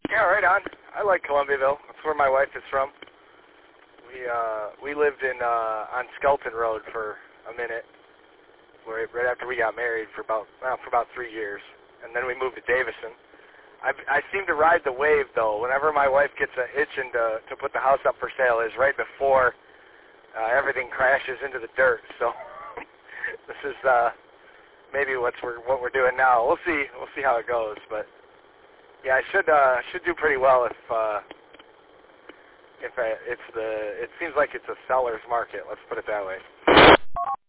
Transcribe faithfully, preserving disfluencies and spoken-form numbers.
Yeah, right on. I like Columbiaville. That's where my wife is from. We uh we lived in uh on Skelton Road for a minute, right, right after we got married for about well, for about three years, and then we moved to Davison. I I seem to ride the wave though. Whenever my wife gets an itching to to put the house up for sale, is right before uh, everything crashes into the dirt. So this is uh maybe what's we're, what we're doing now. We'll see. We'll see how it goes, but. Yeah, I should uh, should do pretty well if uh, if I, it's the. It seems like it's a seller's market. Let's put it that way.